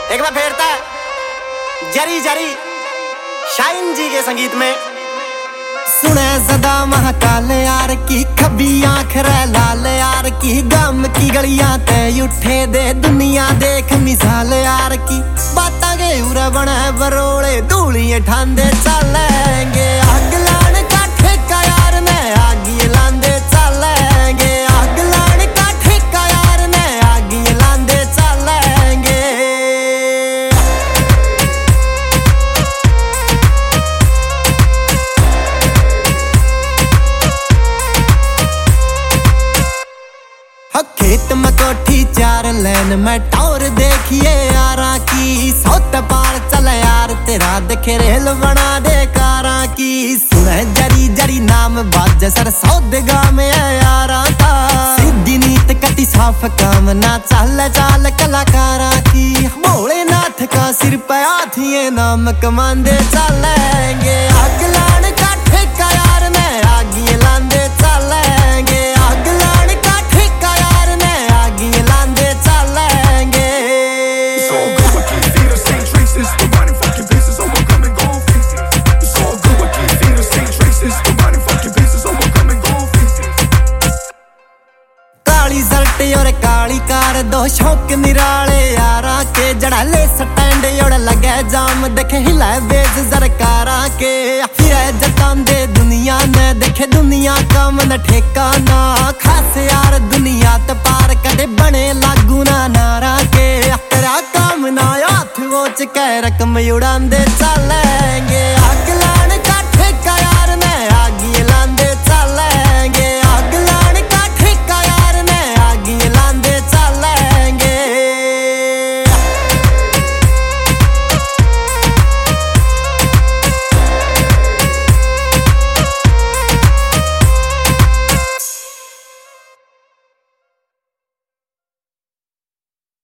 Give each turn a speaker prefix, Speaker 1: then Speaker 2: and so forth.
Speaker 1: एक बार फेरता है जरी जरी शाइन जी के संगीत में।
Speaker 2: सुने सदा महाकाल यार की, खबी आंख रे लाल यार की, गम की गलियां ते उठे दे दुनिया देख मिसाल यार की। बाता के उरे बने बरोले धूलिए ठांदे चलेंगे, आग लाने का ठेका यार ने आगी लांदे चलेंगे, आग लाने का ठेका यार ने आगी लांदे चलेंगे। खेत में कोठी 4 लाइन में टॉर देखिए यारा की, सौत पार चल यार तेरा देखे रेल बना दे कारा की। सुने जरी जरी नाम बाज सर सौदगा में यारा का, सीधी नीत कटी साफ काम ना चाल चाल कलाकारा की। भोलेनाथ का सिर पे हाथिए नाम कमांदे चलेंगे, आग लाने का ठेका यार ने आगी लांदे चलेंगे, आग लाने का ठेका यार ने आगी लांदे चलेंगे।
Speaker 3: It's all good, we can't see the same traces, the running fucking pieces, oh we'll come and go fix it. It's all good, we can't see the same traces, the running fucking pieces, oh we'll come and go fix it.
Speaker 2: काली shirt और काली car दो शौक निराले यारा के, जड़ा ले stand और लगे जाम देखे हिला बेज सरकारा के। फिर जतांदे दुनिया ने देखे दुनिया का मन ठेकाना, खास यार दुनिया त पार कदे बने लागू ना नारा के। तेरा काम ना हाथ वोच के रकम उड़ांदे